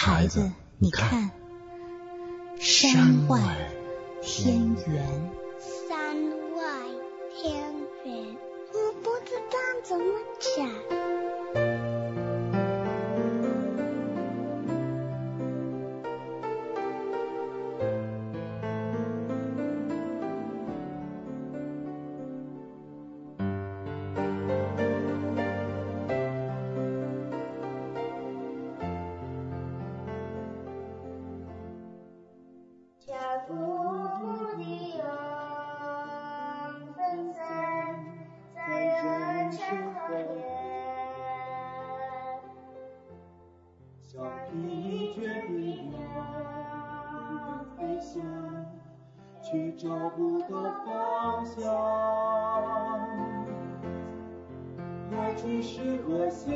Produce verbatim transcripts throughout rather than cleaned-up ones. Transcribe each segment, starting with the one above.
孩子，你看，山外天圆。 山外天圆，我不知道怎么讲。 去找不到方向，来去是何心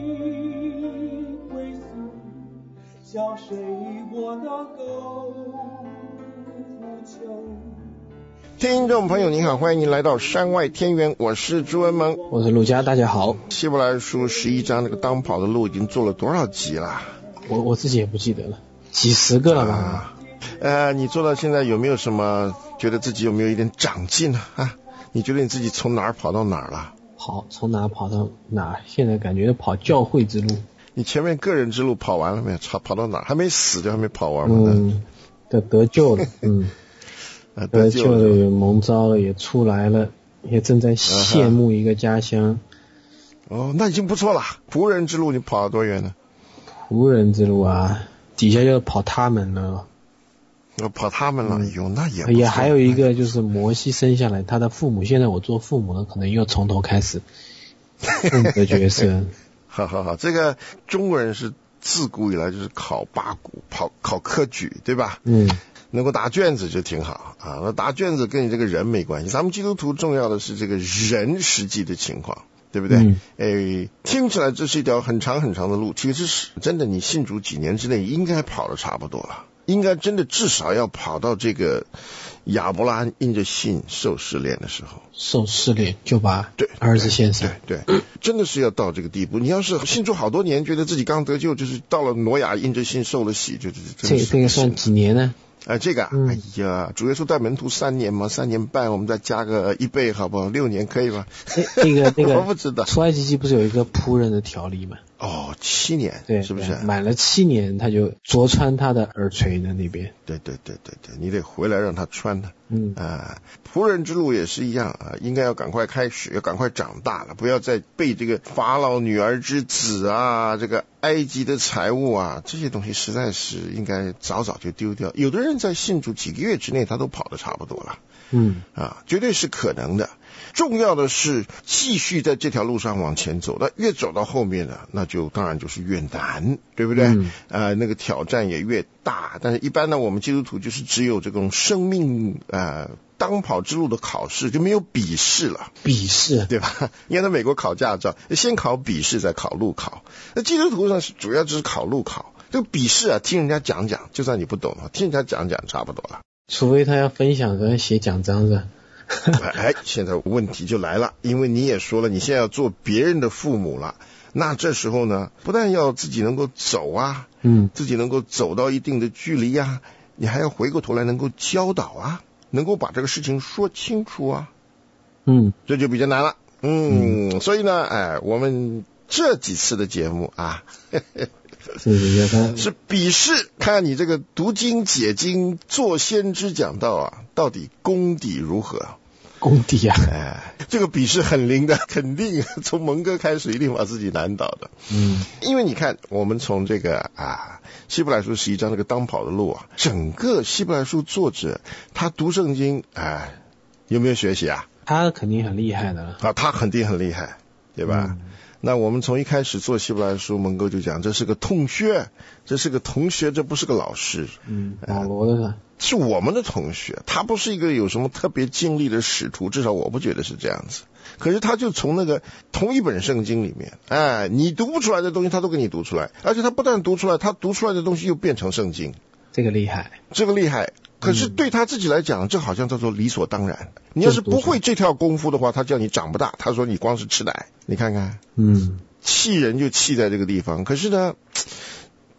归宿，向谁我能够呼求。 听众朋友您好，欢迎您来到山外天圆，我是朱文萌， 我是陆家，大家好。 希伯来书十一章那个当跑的路已经做了多少集了？ 我我自己也不记得了，几十个了吧。 啊呃，你做到现在有没有什么觉得自己有没有一点长进呢？啊，你觉得你自己从哪儿跑到哪儿了？ 跑从哪儿跑到哪儿？现在感觉跑教会之路。 你前面个人之路跑完了没有？跑跑到哪儿？还没死就还没跑完吗？ 嗯，得得救了，嗯， 啊、 得救了，有蒙召了，也出来了，也正在羡慕一个家乡。 Uh-huh. 哦，那已经不错了。仆人之路你跑了多远呢？ 仆人之路啊，底下就跑他们了。 我跑他们了，有、嗯、那也不错。 也还有一个就是摩西生下来，他的父母，现在我做父母了，可能又从头开始父母的角色。 好好好，这个中国人是自古以来就是考八股，考考科举，对吧？嗯，能够答卷子就挺好啊。那答卷子跟你这个人没关系，咱们基督徒重要的是这个人实际的情况。对不对？嗯，诶，听起来这是一条很长很长的路，其实是真的，你信主几年之内应该跑得差不多了，应该真的至少要跑到这个亚伯拉罕因着信受试炼的时候， 受试炼就把对儿子献上， 对 对, 对，真的是要到这个地步。你要是信主好多年，觉得自己刚得救，就是到了挪亚因着信受了洗，就这这这个算几年呢？ 哎，这个啊，嗯、哎呀，主耶稣带门徒三年嘛，三年半，我们再加个一倍，好不好？六年可以吗？ 那个那个， 我不知道。 出埃及记不是有一个仆人的条例吗？ 哦，七年， 对， 是不是？ 满了七年，他就着穿他的耳垂的那边。 对对对对对，你得回来让他穿的。嗯啊，仆人之路也是一样啊，应该要赶快开始，要赶快长大了，不要再被这个法老女儿之子啊，这个埃及的财物啊，这些东西实在是应该早早就丢掉。有的人在信主几个月之内，他都跑得差不多了。嗯啊，绝对是可能的。重要的是继续在这条路上往前走，那越走到后面呢，那就当然就是越难，对不对？嗯、呃，那个挑战也越大。但是一般呢，我们基督徒就是只有这种生命呃当跑之路的考试，就没有笔试了。 笔试， 对吧？你看在美国考驾照，先考笔试，再考路考。那基督徒上是主要就是考路考。这个笔试啊，听人家讲讲，就算你不懂，听人家讲讲差不多了。 除非他要分享跟写奖章是吧？ 哎，现在问题就来了，因为你也说了，你现在要做别人的父母了，那这时候呢，不但要自己能够走啊，嗯，自己能够走到一定的距离啊，你还要回过头来能够教导啊，能够把这个事情说清楚啊，嗯，这就比较难了，嗯，嗯所以呢，哎，我们这几次的节目啊，呵呵是笔试，看你这个读经解经做先知讲道啊，到底功底如何？ 功底啊， 哎，这个笔试很灵的，肯定从蒙哥开始一定把自己难倒的。嗯，因为你看，我们从这个啊希伯来书十一章这个当跑的路啊，整个希伯来书作者他读圣经，哎，有没有学习啊？ 他肯定很厉害的了啊，他肯定很厉害，对吧？嗯，那我们从一开始做希伯来书，蒙哥就讲这是个同学，这是个同学，这不是个老师。 嗯，保罗的是是我们的同学，他不是一个有什么特别经历的使徒，至少我不觉得是这样子。可是他就从那个同一本圣经里面，哎，你读不出来的东西他都给你读出来，而且他不但读出来，他读出来的东西又变成圣经。 这个厉害， 这个厉害。可是对他自己来讲，这好像叫做理所当然。你要是不会这条功夫的话，他叫你长不大，他说你光是吃奶，你看看，嗯，气人就气在这个地方。可是呢，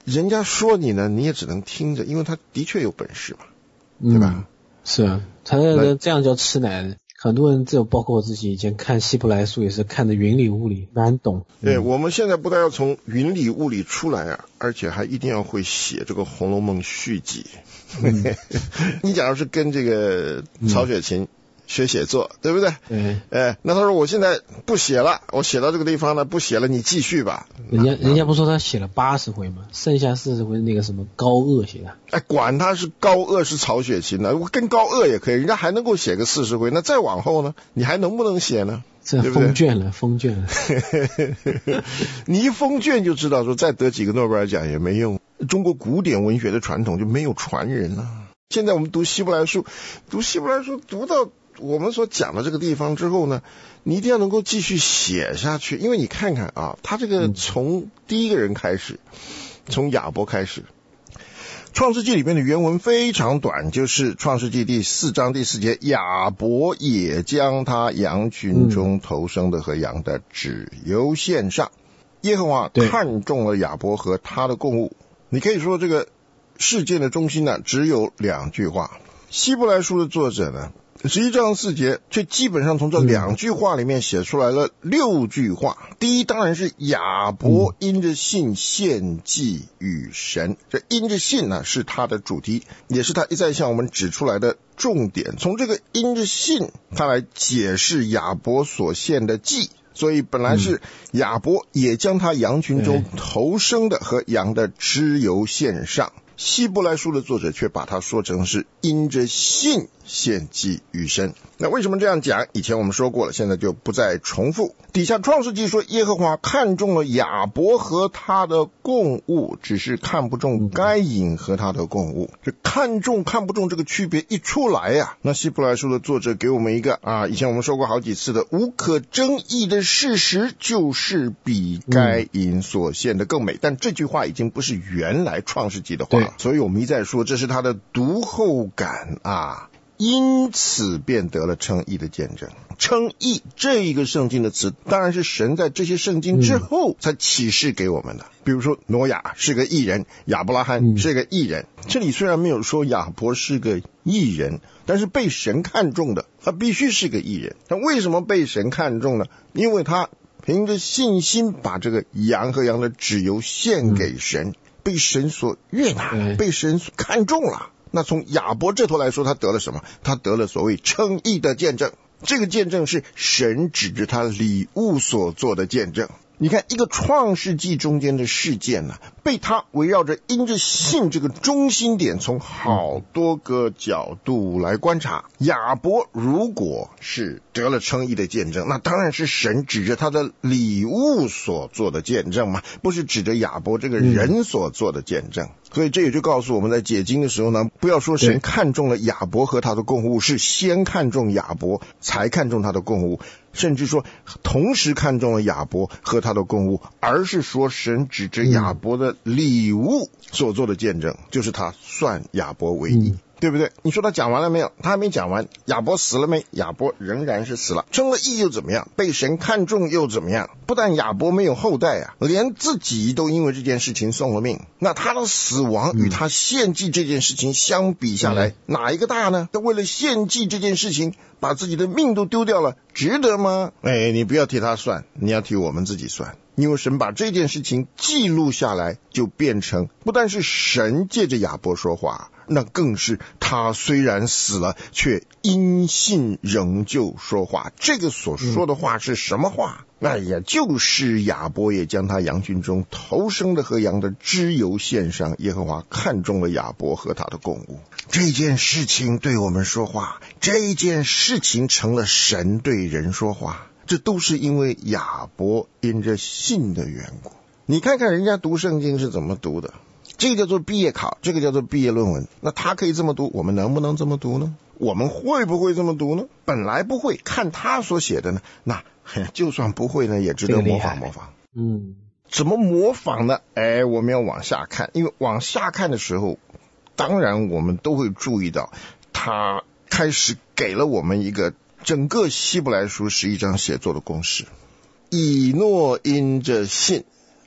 人家说你呢，你也只能听着，因为他的确有本事嘛，对吧？ 嗯、是啊，他这样叫吃奶。很多人，这包括我自己以前看希伯来书也是看的云里雾里，蛮懂。 对、嗯，我们现在不但要从云里雾里出来啊，而且还一定要会写这个《红楼梦》续集。嗯、你假如是跟这个曹雪芹学写作，嗯、对不对？ 对。 哎，那他说我现在不写了，我写到这个地方呢，不写了，你继续吧。 人家人家不说他写了八十回吗？剩下四十回那个什么高鹗写的。 哎，管他是高鹗是曹雪芹呢，跟高鹗也可以，人家还能够写个四十回，那再往后呢，你还能不能写呢？ 这封卷了，封卷了。 你一封卷就知道说，再得几个诺贝尔奖也没用。中国古典文学的传统就没有传人了。现在我们读希伯来书，读希伯来书读到我们所讲的这个地方之后呢，你一定要能够继续写下去，因为你看看啊，他这个从第一个人开始，从亚伯开始。创世纪里面的原文非常短，就是创世纪第四章第四节，亚伯也将他羊群中头生的和羊的脂油献上。耶和华看中了亚伯和他的供物。你可以说这个事件的中心呢，只有两句话。希伯来书的作者呢，十一章四节却基本上从这两句话里面写出来了六句话。第一当然是亚伯因着信献祭与神，这因着信呢是他的主题，也是他一再向我们指出来的重点。从这个因着信他来解释亚伯所献的祭，所以本来是亚伯也将他羊群中头生的和羊的脂油献上，希伯来书的作者却把它说成是因着信献祭于神。那为什么这样讲？以前我们说过了，现在就不再重复。底下创世纪说，耶和华看中了亚伯和他的供物，只是看不中该隐和他的供物。这看中看不中这个区别一出来呀、啊，那希伯来书的作者给我们一个啊，以前我们说过好几次的无可争议的事实，就是比该隐所献的更美。但这句话已经不是原来创世纪的话了，所以我们一再说这是他的读后感啊。因此便得了称义的见证。称义这一个圣经的词，当然是神在这些圣经之后才启示给我们的。比如说挪亚是个义人，亚伯拉罕是个义人。这里虽然没有说亚伯是个义人，但是被神看中的，他必须是个义人。他为什么被神看中呢？因为他凭着信心把这个羊和羊的脂油献给神，被神所悦纳，被神所看中了。那从亚伯这头来说，他得了什么？他得了所谓称义的见证。这个见证是神指着他礼物所做的见证。你看一个创世纪中间的事件呢、啊，被他围绕着因着信这个中心点，从好多个角度来观察。亚伯如果是得了称义的见证，那当然是神指着他的礼物所做的见证嘛，不是指着亚伯这个人所做的见证。所以这也就告诉我们，在解经的时候呢，不要说神看中了亚伯和他的供物，是先看中亚伯才看中他的供物，甚至说同时看中了亚伯和他的供物，而是说神指着亚伯的礼物所做的见证，就是他算亚伯为义。嗯，对不对？你说他讲完了没有？他还没讲完。亚伯死了没？亚伯仍然是死了。称了义又怎么样？被神看中又怎么样？不但亚伯没有后代啊，连自己都因为这件事情送了命。那他的死亡与他献祭这件事情相比下来，嗯、哪一个大呢？他为了献祭这件事情，把自己的命都丢掉了，值得吗？哎，你不要替他算，你要替我们自己算。因为神把这件事情记录下来，就变成不但是神借着亚伯说话，那更是他虽然死了，却因信仍旧说话。这个所说的话是什么话？那也就是亚伯也将他羊群中头生的和羊的脂油献上，耶和华看中了亚伯和他的供物。这件事情对我们说话，这件事情成了神对人说话。这都是因为亚伯因着信的缘故。你看看人家读圣经是怎么读的，这个叫做毕业考，这个叫做毕业论文。那他可以这么读，我们能不能这么读呢？我们会不会这么读呢？本来不会，看他所写的呢，那就算不会呢，也值得模仿模仿。 嗯， 怎么模仿呢？哎，我们要往下看，因为往下看的时候，当然我们都会注意到，他开始给了我们一个整个希伯来书十一章写作的公式。以诺因着信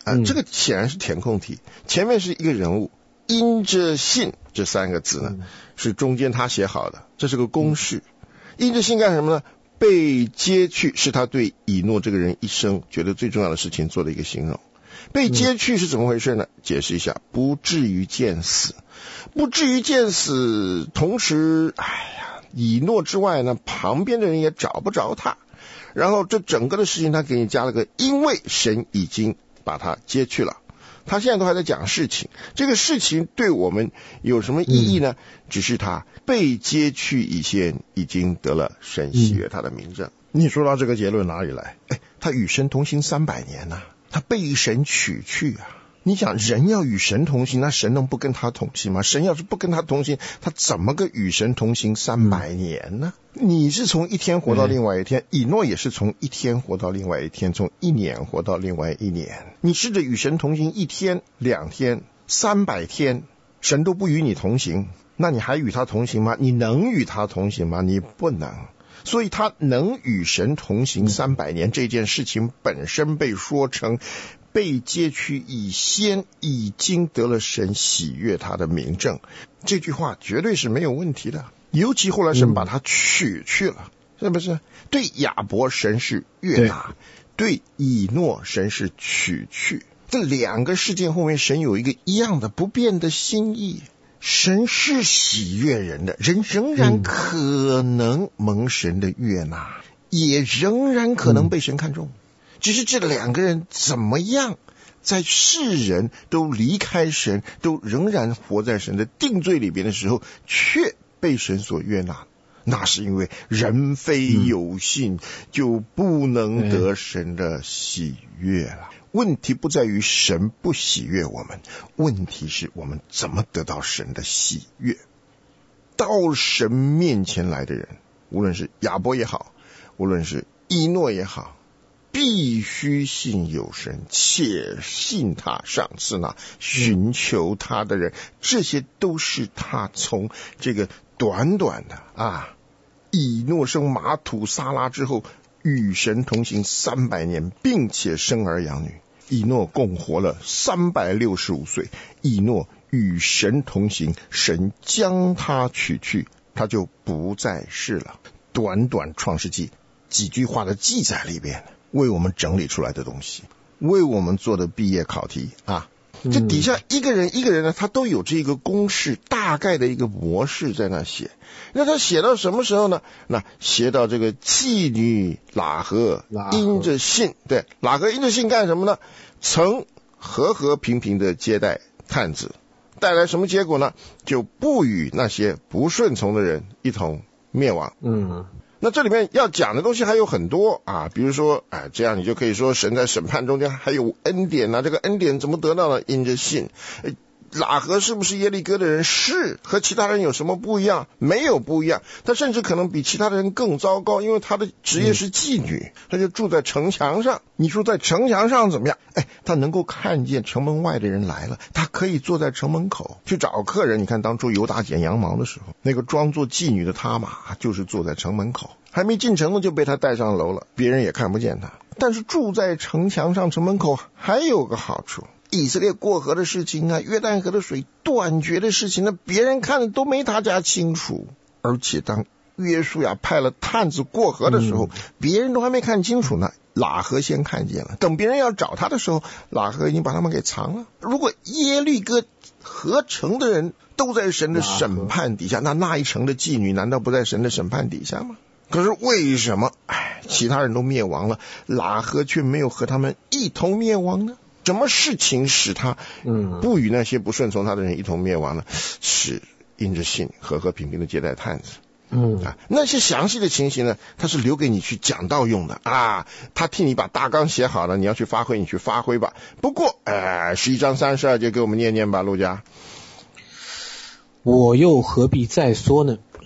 啊， 嗯、 这个显然是填空题，前面是一个人物，因着信这三个字呢、嗯、是中间他写好的，这是个公式。因着信干什么呢？被接去是他对以诺这个人一生觉得最重要的事情做的一个形容。被接去是怎么回事呢？嗯、解释一下，不至于见死，不至于见死。同时，哎呀，以诺之外呢，旁边的人也找不着他。然后这整个的事情，他给你加了个，因为神已经把他接去了。他现在都还在讲事情，这个事情对我们有什么意义呢？嗯、只是他被接去以前已经得了神喜悦他的名证。嗯、你说到这个结论哪里来？哎，他与神同行三百年呐、啊，他被神取去啊。你想人要与神同行，那神能不跟他同行吗？神要是不跟他同行，他怎么个与神同行三百年呢？嗯、你是从一天活到另外一天，嗯、以诺也是从一天活到另外一天，从一年活到另外一年。你试着与神同行一天、两天、三百天，神都不与你同行，那你还与他同行吗？你能与他同行吗？你不能。所以他能与神同行三百年，这件事情本身被说成被接去以先已经得了神喜悦他的名证，这句话绝对是没有问题的。尤其后来神把他取去了，嗯、是不是？对亚伯神是悦纳，对以诺神是取去，这两个事件后面神有一个一样的不变的心意。神是喜悦人的，人仍然可能蒙神的悦纳，嗯、也仍然可能被神看中。嗯、只是这两个人怎么样，在世人都离开神，都仍然活在神的定罪里边的时候，却被神所悦纳。那是因为人非有信，嗯、就不能得神的喜悦了。问题不在于神不喜悦我们，问题是我们怎么得到神的喜悦。到神面前来的人，无论是亚伯也好，无论是以诺也好，必须信有神，且信他赏赐那寻求他的人，嗯、这些都是他从这个短短的啊以诺生马土撒拉之后与神同行三百年，并且生儿养女。以诺共活了三百六十五岁，以诺与神同行，神将他取去，他就不再世了。短短创世纪几句话的记载里边，为我们整理出来的东西，为我们做的毕业考题啊。这底下一个人一个人呢，他都有这个公式，大概的一个模式在那写。那他写到什么时候呢？那写到这个妓女喇合因着信，对，喇合因着信干什么呢？曾和和平平的接待探子，带来什么结果呢？就不与那些不顺从的人一同灭亡。嗯。那这里面要讲的东西还有很多啊，比如说，哎，这样你就可以说神在审判中间还有恩典啊，这个恩典怎么得到呢？因着信。喇合是不是耶利哥的人？是，和其他人有什么不一样？没有不一样，他甚至可能比其他的人更糟糕，因为他的职业是妓女，他就住在城墙上。你说在城墙上怎么样？哎，他能够看见城门外的人来了，他可以坐在城门口去找客人。你看当初犹大剪羊毛的时候，那个装作妓女的他玛就是坐在城门口，还没进城呢就被他带上楼了，别人也看不见他。但是住在城墙上城门口还有个好处，以色列过河的事情啊，约旦河的水断绝的事情呢，别人看的都没他家清楚。而且当约书亚派了探子过河的时候，嗯、别人都还没看清楚呢，喇合先看见了。等别人要找他的时候，喇合已经把他们给藏了。如果耶利哥合城的人都在神的审判底下，那那一城的妓女难道不在神的审判底下吗？可是为什么哎，其他人都灭亡了，喇合却没有和他们一同灭亡呢？什么事情使他不与那些不顺从他的人一同灭亡呢？是因着信和和平平的接待探子。嗯啊，那些详细的情形呢，他是留给你去讲道用的啊。他替你把大纲写好了，你要去发挥，你去发挥吧。不过，呃，十一章三十二节给我们念念吧，陆家。 我又何必再说呢？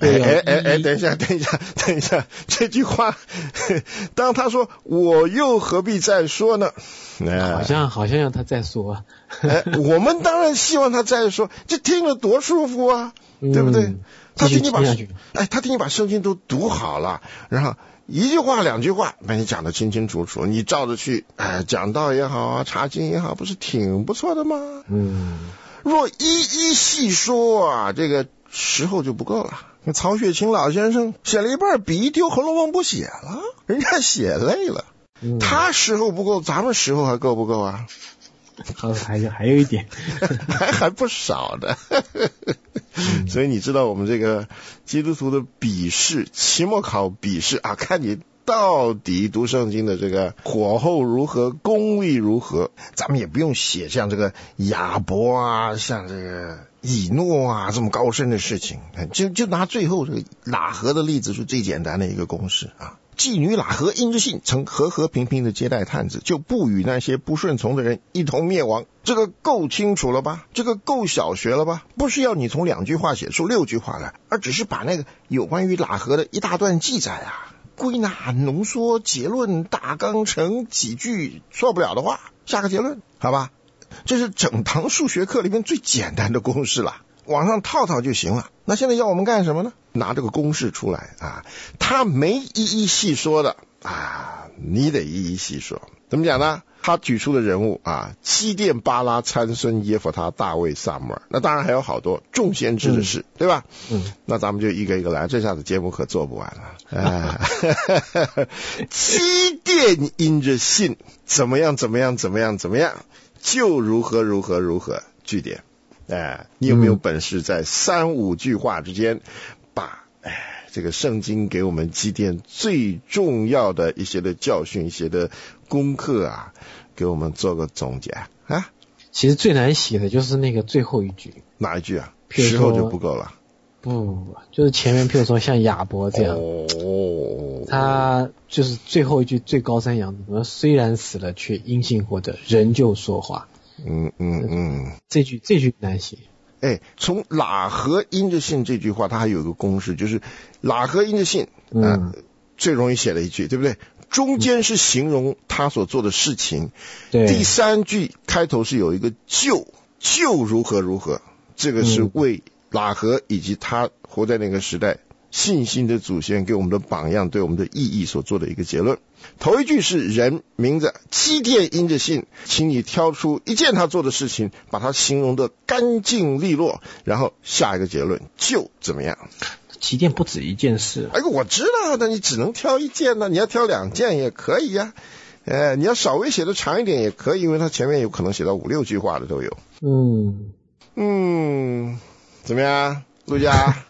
哎哎哎哎，等一下，等一下，等一下，这句话，当他说我又何必再说呢？ 哎、好像好像要他再说啊。 哎，我们当然希望他再说，这听了多舒服啊，嗯、对不对？他听你把哎，他听你把圣经都读好了，然后一句话两句话把你讲得清清楚楚，你照着去，哎，讲道也好啊，查经也好，不是挺不错的吗？ 嗯， 若一一细说啊，这个时候就不够了。曹雪芹老先生写了一半，笔一丢，《红楼梦》不写了，人家写累了。嗯、他时候不够，咱们时候还够不够啊？ 还还有还有一点， 还还不少的。嗯、所以你知道我们这个基督徒的笔试，期末考笔试啊，看你到底读圣经的这个火候如何，功力如何。咱们也不用写像这个亚伯啊，像这个以诺啊这么高深的事情，就就拿最后这个喇合的例子是最简单的一个公式啊。妓女喇合因着信曾和和平平的接待探子，就不与那些不顺从的人一同灭亡。这个够清楚了吧？这个够小学了吧？不是要你从两句话写出六句话来，而只是把那个有关于喇合的一大段记载啊，归纳浓缩结论大纲成几句错不了的话，下个结论，好吧？这是整堂数学课里面最简单的公式了，往上套套就行了。那现在要我们干什么呢？拿这个公式出来啊，他没一一细说的啊，你得一一细说。怎么讲呢？他举出的人物啊，基甸、巴拉、参孙、耶弗他、大卫、撒母耳，那当然还有好多众先知的事，嗯、对吧？嗯，那咱们就一个一个来，这下子节目可做不完了。哎、基甸因着信，怎么样？怎么样？怎么样？怎么样？就如何如何如何？句点。哎，你有没有本事在三五句话之间，把哎这个圣经给我们基甸最重要的一些的教训、一些的功课啊，给我们做个总结啊？ 其实最难写的就是那个最后一句。 哪一句啊？时候就不够了。 不，就是前面譬如说像亚伯这样，哦，他就是最后一句最高山仰止，虽然死了，却因信活着，仍旧说话。 嗯嗯嗯， 这句这句难写。 哎，从喇合因着信这句话，它还有一个公式，就是喇合因着信，嗯、呃，最容易写的一句，对不对？中间是形容他所做的事情，对、嗯。第三句开头是有一个就就如何如何，这个是为喇合以及他活在那个时代信心的祖先给我们的榜样，对我们的意义所做的一个结论。头一句是人名字基甸因着信，请你挑出一件他做的事情，把它形容的干净利落，然后下一个结论就怎么样。 基甸不止一件事。 哎，我知道的，你只能挑一件呢，你要挑两件也可以呀、啊。呃，你要稍微写的长一点也可以，因为它前面有可能写到五六句话的都有。 嗯嗯，怎么样？陆家，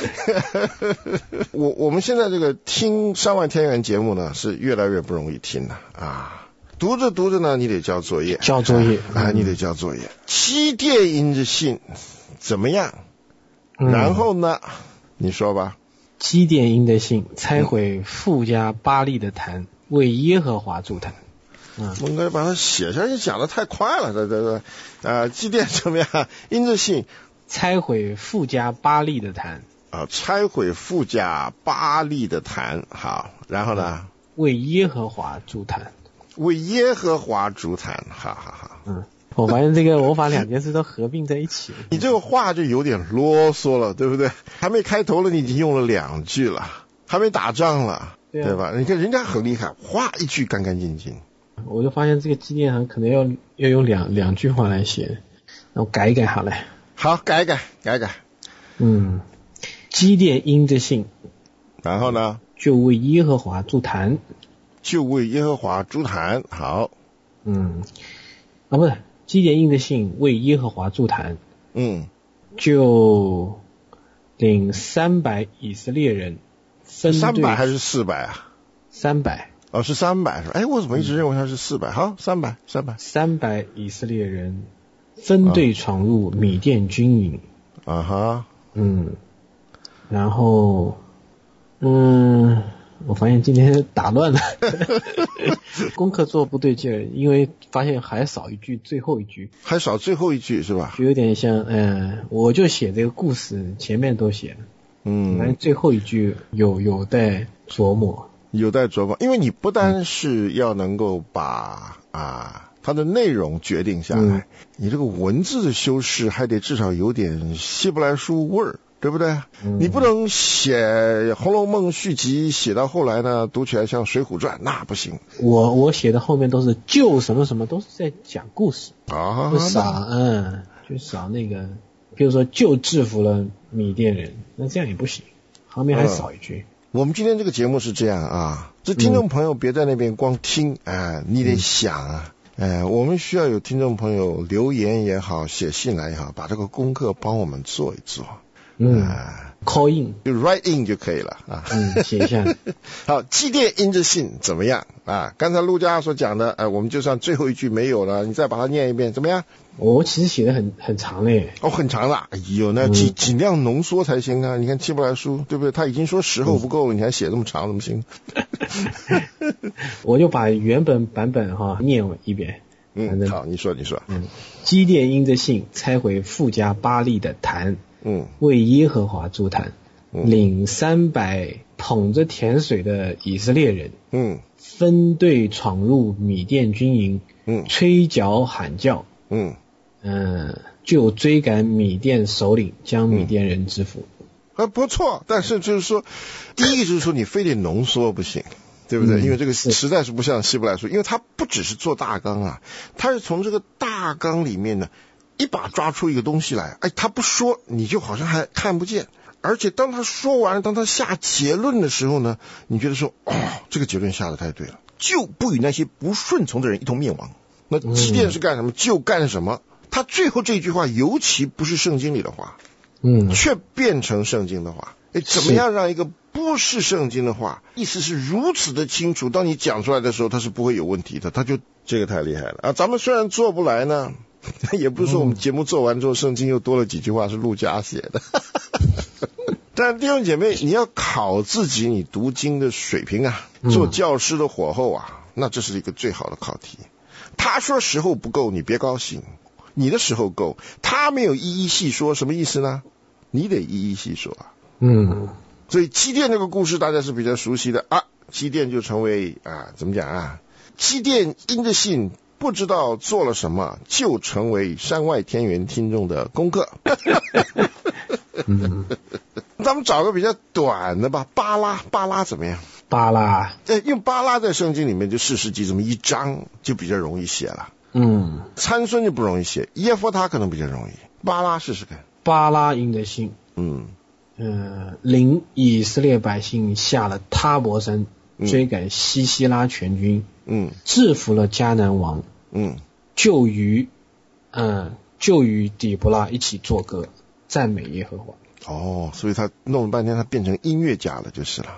我我们现在这个听山外天元节目呢，是越来越不容易听了啊！读着读着呢，你得交作业， 交作业啊，你得交作业。基甸因着信怎么样？嗯、然后呢，你说吧。 基甸因着信，拆毁富家巴力的坛，为耶和华筑坛。 嗯，我应该把它写下去，讲的太快了，这这这啊，基甸怎么样？因着信。 拆毁富家巴力的坛啊，拆毁富家巴力的坛，好，然后呢？ 为耶和华筑坛， 为耶和华筑坛，好好好。 嗯，我发现这个我把两件事都合并在一起。 你这个话就有点啰嗦了，对不对？还没开头了，你已经用了两句了，还没打仗了，对, 对吧？你看人家很厉害，哗一句干干净净。 我就发现这个基甸可能要要用两两句话来写，然后改一改好了。 好，改改改改。 嗯，基甸因着信， 然后呢， 就为耶和华筑坛， 就为耶和华筑坛。好， 嗯，啊，不是，基甸因着信为耶和华筑坛， 嗯， 就领三百以色列人分队， 三百还是四百啊？ 三百。 哦，是三百是吧？哎，我怎么一直认为它是四百？好，三百，三百， 三百以色列人。分队闯入米甸军营， 啊哈， 嗯，然后，嗯，我发现今天打乱了，功课做不对劲儿，因为发现还少一句，最后一句， 还少最后一句是吧？ 就有点像，呃，我就写这个故事前面都写了， 嗯，反正最后一句有有待琢磨， 有待琢磨，因为你不单是要能够把啊它的内容决定下来，嗯、你这个文字的修饰还得至少有点希伯来书味儿。对不对？嗯、你不能写《红楼梦》续集写到后来呢，读起来像《水浒传》，那不行。 我我写的后面都是救什么什么，都是在讲故事啊， 就少嗯，就少那个，比如说就制服了米甸人，那这样也不行，后面还少一句。 嗯、我们今天这个节目是这样啊，这听众朋友别在那边光听，哎、嗯呃，你得想啊。哎，我们需要有听众朋友留言也好，写信来也好，把这个功课帮我们做一做。 嗯、呃、，call in 就 write in 就可以了啊。 嗯，写一下。 好，祭奠因着信怎么样啊？刚才陆家所讲的，哎、呃，我们就算最后一句没有了，你再把它念一遍，怎么样？ 我其实写的很很长嘞。 哦，很长了。哎呦，那尽尽量浓缩才行啊！你看《希伯来书》，对不对？他已经说时候不够了，嗯、你还写这么长，怎么行？ 我就把原本版本哈念一遍。 嗯，好，你说，你说。 嗯，基甸因着信拆毁富家巴力的坛。 嗯， 为耶和华筑坛，嗯、领三百捧着甜水的以色列人， 嗯， 分队闯入米甸军营， 嗯， 吹角喊叫， 嗯， 嗯、呃，就追赶米甸首领，将米甸人制服。 啊，不错，但是就是说，第一个就是说你非得浓缩不行。对不对？嗯、因为这个实在是不像希伯来书，因为它不只是做大纲啊，它是从这个大纲里面呢一把抓出一个东西来，哎，他不说你就好像还看不见，而且当他说完，当他下结论的时候呢，你觉得说哦，这个结论下得太对了，就不与那些不顺从的人一同灭亡。那基甸是干什么、嗯、就干什么。他最后这句话尤其不是圣经里的话， 嗯， 却变成圣经的话。哎，怎么样让一个不是圣经的话，意思是如此的清楚，当你讲出来的时候，它是不会有问题的。他就这个太厉害了啊！咱们虽然做不来呢，也不是说我们节目做完之后，圣经又多了几句话是陆家写的。但弟兄姐妹，你要考自己你读经的水平啊，做教师的火候啊，那这是一个最好的考题。他说时候不够，你别高兴，你的时候够，他没有一一细说，什么意思呢？你得一一细说啊。 嗯， 所以基甸这个故事大家是比较熟悉的啊，基甸就成为啊，怎么讲啊？基甸因着信不知道做了什么，就成为山外天元听众的功课。 嗯， 咱们找个比较短的吧，巴拉，巴拉怎么样？ 巴拉， 呃，用巴拉在圣经里面就士师记这么一章就比较容易写了。 嗯， 参孙就不容易写，耶弗他可能比较容易，巴拉试试看。 巴拉因着信， 嗯。 呃，领以色列百姓下了他伯山，追赶西西拉全军， 嗯， 制服了迦南王， 嗯， 就与，嗯、呃，就与底波拉一起作歌，赞美耶和华。 哦，所以他弄了半天，他变成音乐家了，就是了。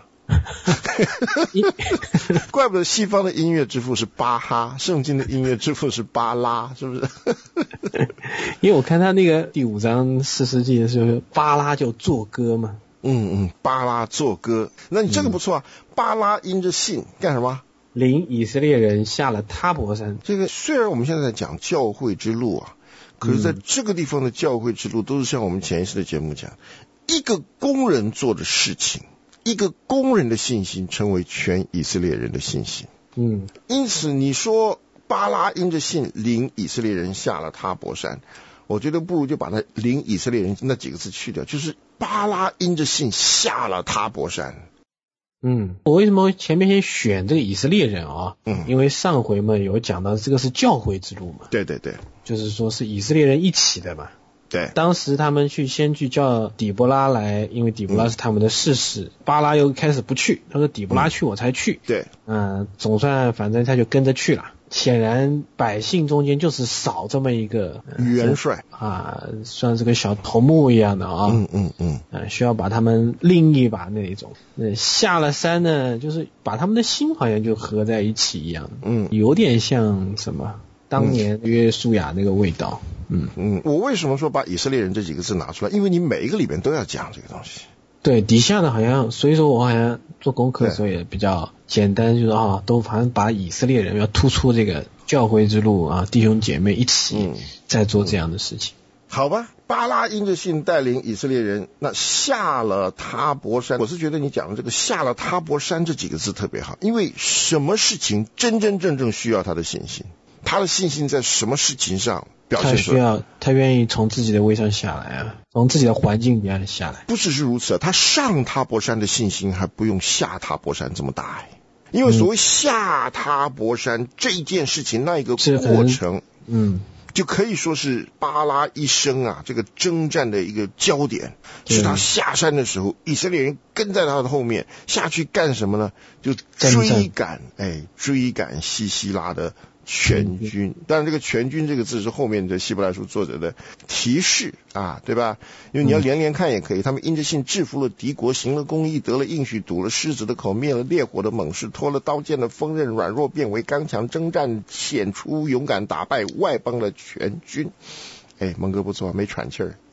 怪不得西方的音乐之父是巴哈，圣经的音乐之父是巴拉，是不是？ 因为我看他那个第五章士师记的时候，巴拉就作歌嘛。 嗯嗯，巴拉作歌，那你这个不错啊。嗯、巴拉因着信干什么？ 领以色列人下了他伯山。 这个虽然我们现在在讲教会之路啊，可是在这个地方的教会之路，都是像我们前一次的节目讲，一个工人做的事情。一个工人的信心成为全以色列人的信心。 嗯， 因此你说巴拉因着信领以色列人下了他伯山，我觉得不如就把那领以色列人那几个字去掉，就是巴拉因着信下了他伯山。 嗯，我为什么前面先选这个以色列人啊？ 嗯， 因为上回嘛有讲到这个是教会之路嘛。 对对对， 就是说是以色列人一起的嘛。 对， 当时他们去先去叫底波拉来，因为底波拉是他们的士师、嗯、巴拉又开始不去，他说底波拉去我才去。 对， 嗯、呃，总算反正他就跟着去了。显然百姓中间就是少这么一个、呃、 元帅啊，算是个小头目一样的啊。 嗯嗯嗯， 呃，需要把他们另一把那一种。呃，下了山呢，就是把他们的心好像就合在一起一样。 嗯， 有点像什么当年约书亚那个味道。嗯嗯，我为什么说把以色列人这几个字拿出来？因为你每一个里面都要讲这个东西。 对，底下的好像，所以说我好像做功课的时候也比较简单，就是啊，都反正把以色列人要突出这个教会之路啊，弟兄姐妹一起在做这样的事情。 嗯嗯、好吧， 巴拉因着信带领以色列人，那下了他伯山。我是觉得你讲的这个下了他伯山这几个字特别好，因为什么事情真真正正需要他的信心？他的信心在什么事情上表现出来？ 他需要，他愿意从自己的位上下来啊，从自己的环境底下下来。 不只是如此啊，他上他伯山的信心还不用下他伯山这么大哎。因为所谓下他伯山这一件事情，那一个过程， 嗯， 就可以说是巴拉一生啊这个征战的一个焦点，是他下山的时候，以色列人跟在他的后面下去干什么呢？就追赶，哎，追赶西西拉的全军。当然这个全军这个字是后面的希伯来书作者的提示啊，对吧？因为你要连连看也可以。他们因着信制服了敌国，行了公义，得了应许，堵了狮子的口，灭了烈火的猛士，脱了刀剑的锋刃，软弱变为刚强，征战显出勇敢，打败外邦的全军。哎，蒙哥不错，没喘气儿。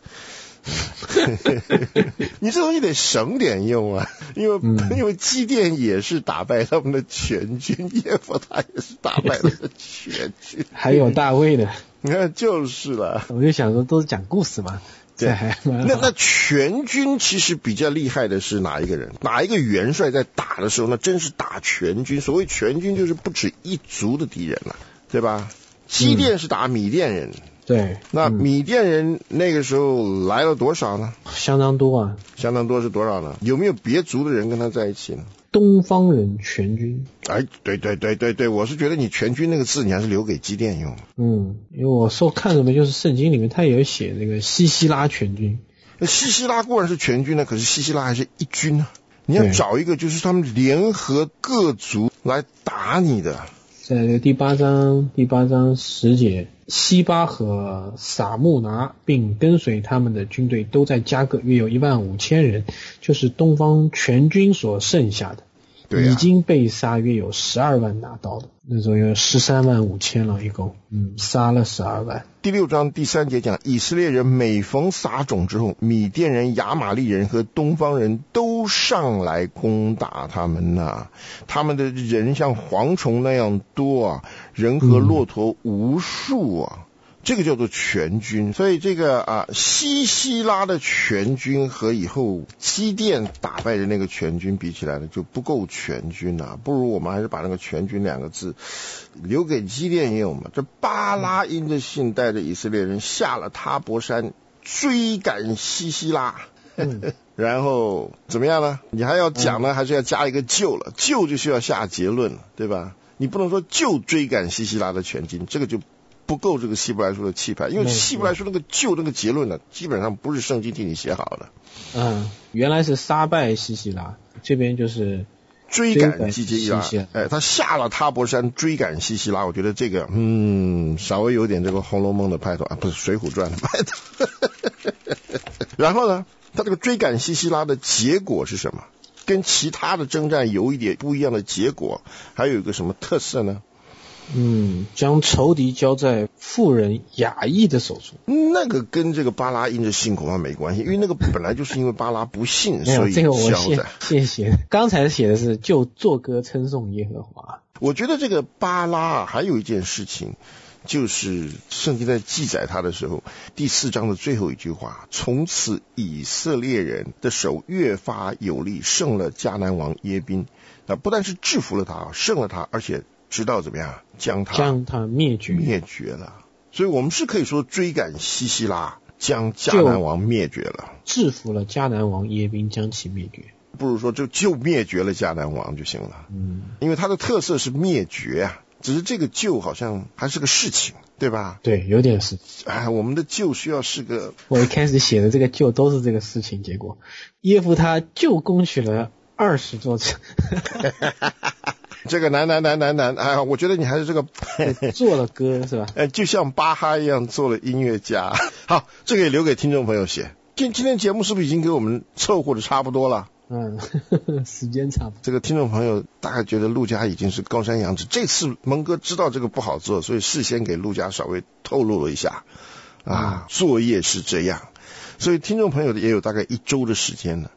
你这东西得省点用啊，因为、嗯、因为基甸也是打败他们的全军，耶弗他也是打败他的全军， 还有大卫的， 你看就是了。 我就想说，都是讲故事嘛。 对，那那全军其实比较厉害的是哪一个人？哪一个元帅在打的时候，那真是打全军。所谓全军，就是不止一族的敌人了、啊，对吧？基甸是打米甸人。嗯， 对， 那米甸人那个时候来了多少呢？ 相当多啊， 相当多是多少呢？有没有别族的人跟他在一起呢？ 东方人全军。 哎，对对对对对，我是觉得你全军那个字你还是留给基甸用。 嗯，因为我说看什么就是圣经里面他也有写那个西西拉全军。 那西西拉固然是全军呢，可是西西拉还是一军呢、啊。你要找一个就是他们联合各族来打你的。 在第八章第八章十节，西巴和撒木拿并跟随他们的军队都在加各，约有一万五千人，就是东方全军所剩下的。对、啊，已经被杀约有十二万拿刀的，那时候有十三万五千了，一共，嗯，杀了十二万。 第六章第三节讲，以色列人每逢撒种之后，米甸人、亚玛力人和东方人都上来攻打他们呐、啊，他们的人像蝗虫那样多啊，人和骆驼无数啊。嗯，这个叫做全军。所以这个啊，西西拉的全军和以后基甸打败的那个全军比起来呢，就不够全军啊，不如我们还是把那个全军两个字留给基甸也有嘛。这巴拉因着信带着以色列人下了他伯山，追赶西西拉。嗯、然后怎么样呢？你还要讲呢，还是要加一个就了？就就需要下结论了，对吧？你不能说就追赶西西拉的全军，这个就不够这个希伯来书的气派，因为希伯来书那个就那个结论呢，基本上不是圣经替你写好的。 嗯，原来是杀败西西拉，这边就是追赶西西拉。哎，他下了他伯山追赶西西拉，我觉得这个嗯，稍微有点这个《红楼梦》的派头啊，不是《水浒传》的派头。然后呢，他这个追赶西西拉的结果是什么？跟其他的征战有一点不一样的结果，还有一个什么特色呢？ 嗯，将仇敌交在妇人雅意的手中。 那个跟这个巴拉因着信恐怕没关系，因为那个本来就是因为巴拉不信，所以这个我谢谢谢。刚才写的是就作歌称颂耶和华。 我觉得这个巴拉还有一件事情，就是圣经在记载他的时候，第四章的最后一句话，从此以色列人的手越发有力，胜了迦南王耶宾。啊，不但是制服了他，胜了他，而且知道怎么样将他将他灭绝灭绝了。所以我们是可以说追赶西西拉，将迦南王灭绝了， 制服了迦南王耶宾，将其灭绝。 不如说就就灭绝了迦南王就行了。嗯，因为它的特色是灭绝啊，只是这个救好像还是个事情，对吧？ 对，有点事情。 哎，我们的救需要是个， 我一开始写的这个救都是这个事情，结果耶夫他就攻取了二十座城。 这个难难难难难！哎呀，我觉得你还是这个做了歌是吧？ 哎，就像巴哈一样做了音乐家。好，这个也留给听众朋友写。今今天节目是不是已经给我们凑合的差不多了？ 嗯，时间差不多。 这个听众朋友大概觉得陆家已经是高山仰止，这次蒙哥知道这个不好做，所以事先给陆家稍微透露了一下啊，作业是这样，所以听众朋友也有大概一周的时间了。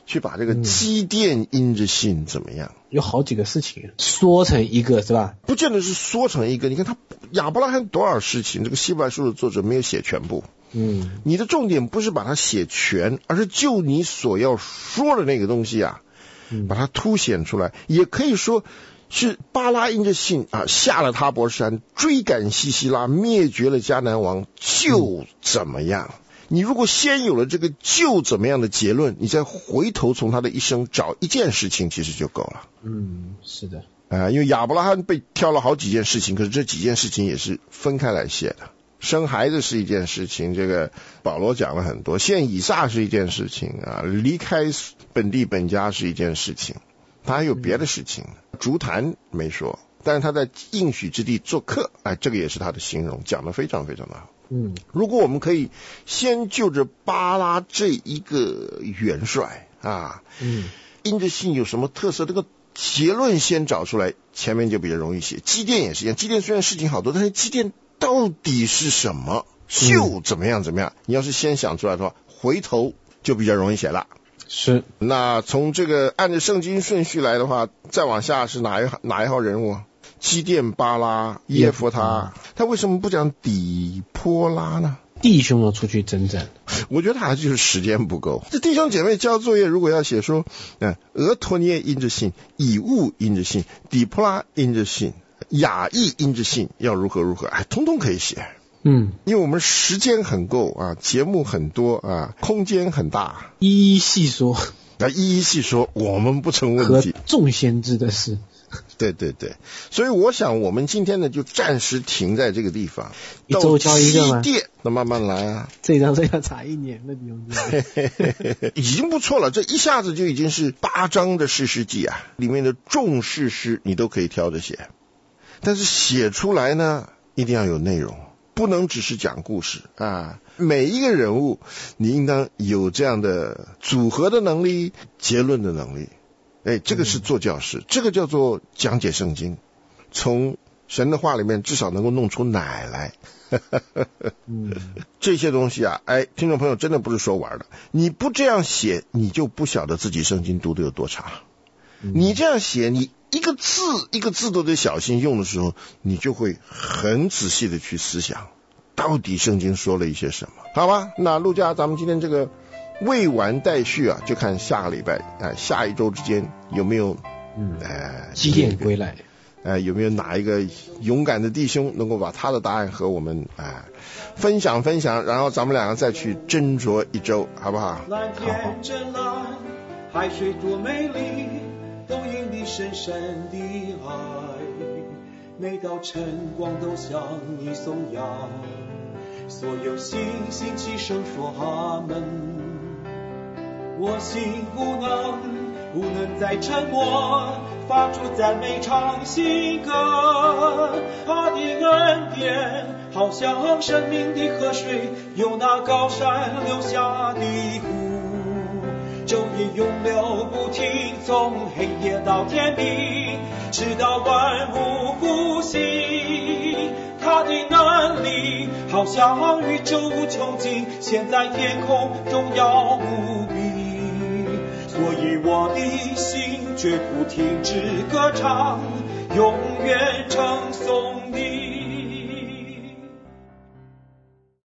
去把这个积电因着信怎么样？ 有好几个事情缩成一个是吧？ 不见得是缩成一个。你看他亚伯拉罕多少事情，这个希伯来书的作者没有写全部。 嗯， 你的重点不是把它写全，而是就你所要说的那个东西啊，把它凸显出来。也可以说是巴拉因着信啊，下了塔伯山，追赶西西拉，灭绝了迦南王，就怎么样？嗯，你如果先有了这个就怎么样的结论，你再回头从他的一生找一件事情，其实就够了。 嗯，是的。 啊、呃，因为亚伯拉罕被挑了好几件事情，可是这几件事情也是分开来写的。生孩子是一件事情，这个保罗讲了很多。献以撒是一件事情啊，离开本地本家是一件事情，他还有别的事情。竹坛没说，但是他在应许之地做客，哎，这个也是他的形容，讲得非常非常的好。 嗯， 如果我们可以先就着巴拉这一个元帅啊， 嗯， 因着信有什么特色，这个结论先找出来，前面就比较容易写。基甸也是一样，基甸虽然事情好多，但是基甸到底是什么？就怎么样怎么样？你要是先想出来的话，回头就比较容易写了。 是。 那从这个按照圣经顺序来的话，再往下是哪一哪一号人物？基甸、巴拉、耶弗他，他为什么不讲底波拉呢？ 弟兄要出去征战， 我觉得他还是就是时间不够。这弟兄姐妹交作业，如果要写说，嗯，俄托涅因着信，以物因着信，底波拉因着信，雅意因着信，要如何如何，哎，通通可以写。 嗯， 因为我们时间很够啊，节目很多啊，空间很大， 一一细说， 啊，一一细说，我们不成问题。 和众先知的事。 对对对，所以我想我们今天呢就暂时停在这个地方， 一周交一个吗？ 那慢慢来啊。 这张这要查一年的牛逼， 已经不错了，这一下子就已经是八章的士师记啊，里面的众士师你都可以挑着写，但是写出来呢一定要有内容，不能只是讲故事啊。每一个人物你应当有这样的组合的能力，结论的能力。哎，这个是做教师，嗯，这个叫做讲解圣经，从神的话里面至少能够弄出奶来。 嗯， 这些东西啊，哎，听众朋友真的不是说玩的，你不这样写，你就不晓得自己圣经读的有多差。嗯，你这样写，你一个字一个字都得小心用的时候，你就会很仔细的去思想，到底圣经说了一些什么，好吧？那陆家，咱们今天这个未完待续啊，就看下个礼拜啊、呃，下一周之间有没有嗯呃基甸归来， 呃有没有哪一个勇敢的弟兄能够把他的答案和我们啊、呃、分享分享，然后咱们两个再去斟酌一周，好不好？ 蓝天真蓝，海水多美丽，都因你深深的爱，每道晨光都向你颂扬，所有星星齐声说阿门。我心不能不能再沉默，发出赞美唱新歌。他的恩典好像生命的河水，由那高山流下的湖，昼夜永流不停，从黑夜到天明，直到万物复兴。他的能力好像宇宙无穷尽，现在天空中耀无比，所以我的心绝不停止歌唱，永远称颂